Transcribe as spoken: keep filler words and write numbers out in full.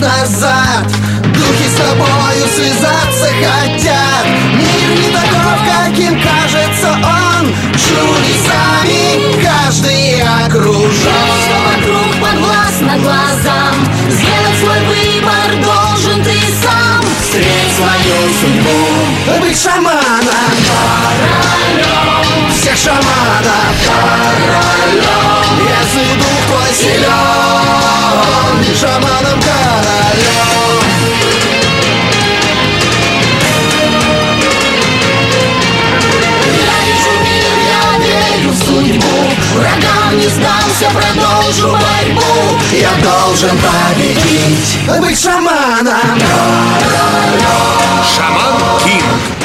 назад. Духи с тобою связаться хотят. Мир не таков, каким кажется он. Чудесами каждый окружен. Все вокруг подвластно глазам. Сделать свой выбор должен ты сам. Встреть свою судьбу. Быть шаманом, королем. всех шаманов, королем. если дух твой силен, шаманом королем. Я вижу мир, я верю в судьбу. Врагам не сдамся, продолжу борьбу. Я должен победить, быть шаманом, Шаман Кинг.